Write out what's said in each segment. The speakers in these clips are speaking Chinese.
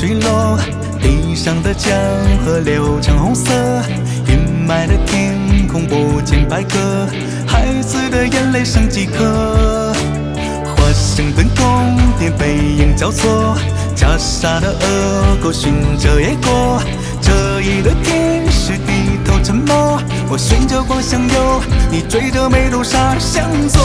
坠落，地上的江河流成红色，阴霾的天空不见白鸽，孩子的眼泪剩几颗。华盛顿宫殿背影交错，袈裟的恶狗循着野过，这一的天使低头沉默，我循着光向右，你追着美杜莎向左。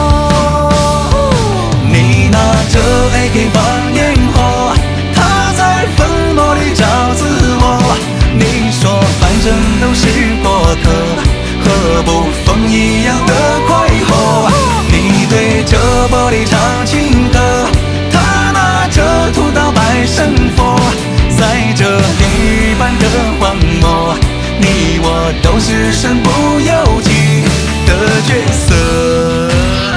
你拿着 AK 放烟火，他在坟墓里找自我。你说反正都是过客，何不风一样的快活？你对着玻璃唱情歌，他拿着屠刀拜神佛，在这炼狱般的荒漠，你我都是身不由己的角色。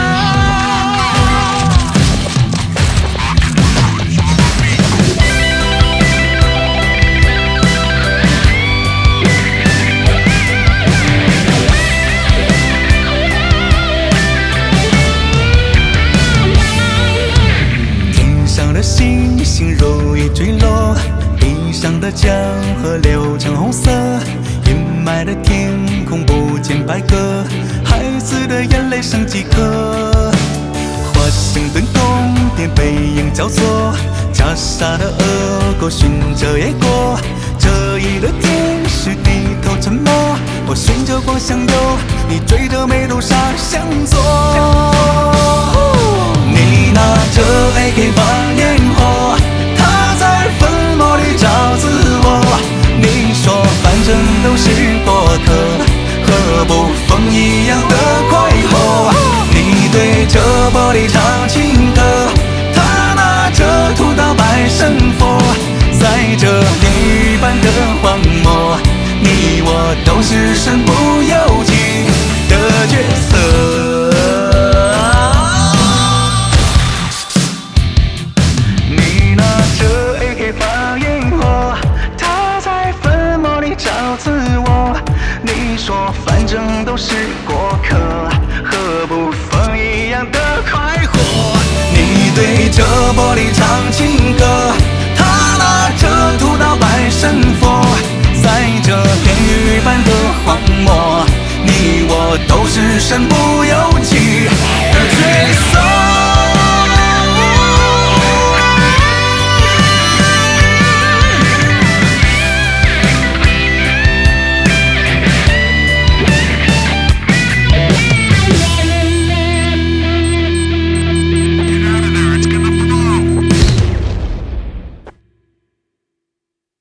星星如雨坠落，地上的江河流成红色，阴霾的天空不见白鸽，孩子的眼泪剩几颗。华盛顿宫殿背影交错，袈裟的恶狗循着野过，这一的天使低头沉默，我循着光向右，你追着美杜莎向左。你拿着 AK 放烟火，他在坟墓里找自我。你说反正都是过客，何不风一样的快活？你对着玻璃唱情歌，他拿着屠刀拜神佛，在这炼狱般的荒漠，你我都是身不由己的角色。放烟火，他在坟墓里找自我。你说反正都是过客，何不风一样的快活？你对着玻璃唱情歌，他拿着屠刀拜神佛，在这炼狱般的荒漠，你我都是身不由己的角色。